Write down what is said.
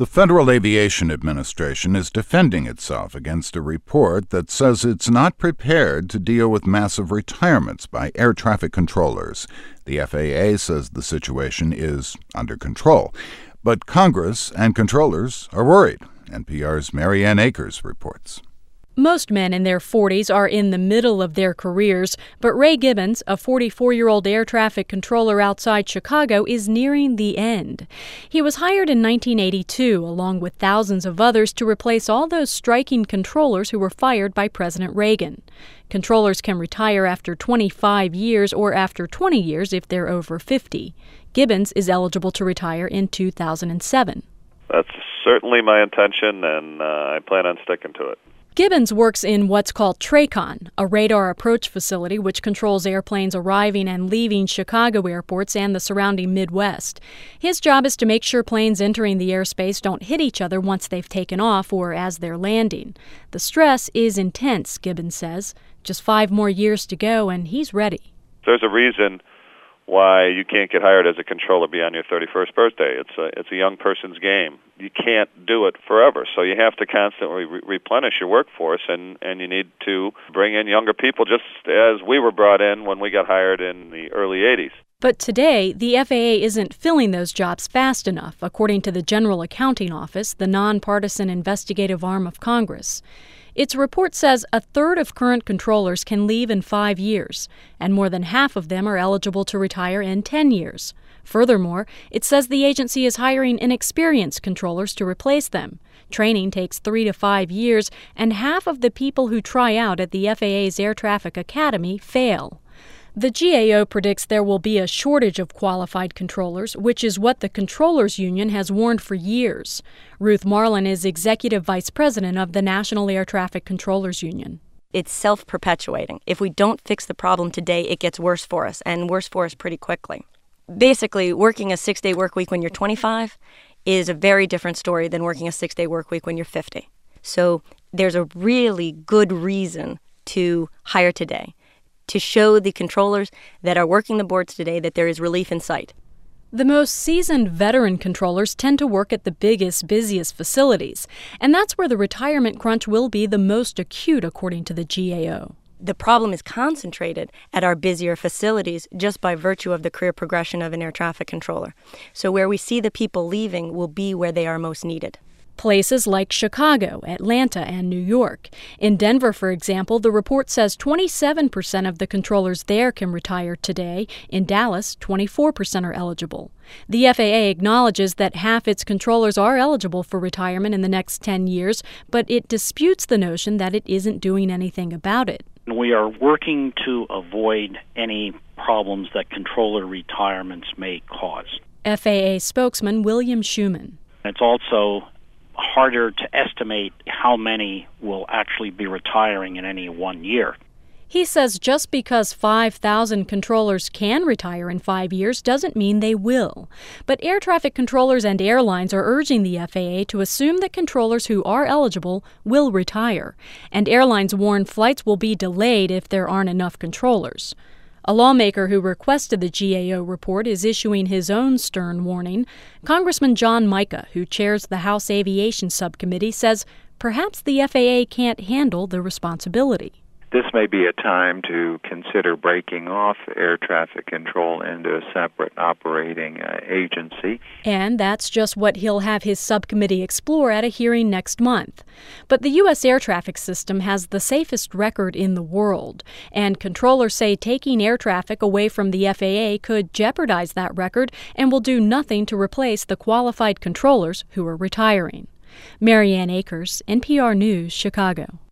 The Federal Aviation Administration is defending itself against a report that says it's not prepared to deal with massive retirements by air traffic controllers. The FAA says the situation is under control. But Congress and controllers are worried. NPR's Marianne Akers reports. Most men in their 40s are in the middle of their careers, but Ray Gibbons, a 44-year-old air traffic controller outside Chicago, is nearing the end. He was hired in 1982, along with thousands of others, to replace all those striking controllers who were fired by President Reagan. Controllers can retire after 25 years or after 20 years if they're over 50. Gibbons is eligible to retire in 2007. That's certainly my intention, and I plan on sticking to it. Gibbons works in what's called TRACON, a radar approach facility which controls airplanes arriving and leaving Chicago airports and the surrounding Midwest. His job is to make sure planes entering the airspace don't hit each other once they've taken off or as they're landing. The stress is intense, Gibbons says. Just 5 more years to go, and he's ready. There's a reason why you can't get hired as a controller beyond your 31st birthday. It's a young person's game. You can't do it forever, so you have to constantly replenish your workforce, and you need to bring in younger people, just as we were brought in when we got hired in the early 80s. But today, the FAA isn't filling those jobs fast enough, according to the General Accounting Office, the nonpartisan investigative arm of Congress. Its report says a third of current controllers can leave in 5 years, and more than half of them are eligible to retire in 10 years. Furthermore, it says the agency is hiring inexperienced controllers to replace them. Training takes 3 to 5 years, and half of the people who try out at the FAA's Air Traffic Academy fail. The GAO predicts there will be a shortage of qualified controllers, which is what the Controllers Union has warned for years. Ruth Marlin is executive vice president of the National Air Traffic Controllers Union. It's self-perpetuating. If we don't fix the problem today, it gets worse for us, and worse for us pretty quickly. Basically, working a 6-day work week when you're 25 is a very different story than working a 6-day work week when you're 50. So there's a really good reason to hire today, to show the controllers that are working the boards today that there is relief in sight. The most seasoned veteran controllers tend to work at the biggest, busiest facilities, and that's where the retirement crunch will be the most acute, according to the GAO. The problem is concentrated at our busier facilities just by virtue of the career progression of an air traffic controller. So where we see the people leaving will be where they are most needed. Places like Chicago, Atlanta, and New York. In Denver, for example, the report says 27% of the controllers there can retire today. In Dallas, 24% are eligible. The FAA acknowledges that half its controllers are eligible for retirement in the next 10 years, but it disputes the notion that it isn't doing anything about it. We are working to avoid any problems that controller retirements may cause. FAA spokesman William Schuman. It's also harder to estimate how many will actually be retiring in any one year. He says just because 5,000 controllers can retire in 5 years doesn't mean they will. But air traffic controllers and airlines are urging the FAA to assume that controllers who are eligible will retire. And airlines warn flights will be delayed if there aren't enough controllers. A lawmaker who requested the GAO report is issuing his own stern warning. Congressman John Mica, who chairs the House Aviation Subcommittee, says perhaps the FAA can't handle the responsibility. This may be a time to consider breaking off air traffic control into a separate operating agency. And that's just what he'll have his subcommittee explore at a hearing next month. But the U.S. air traffic system has the safest record in the world, and controllers say taking air traffic away from the FAA could jeopardize that record and will do nothing to replace the qualified controllers who are retiring. Marianne Akers, NPR News, Chicago.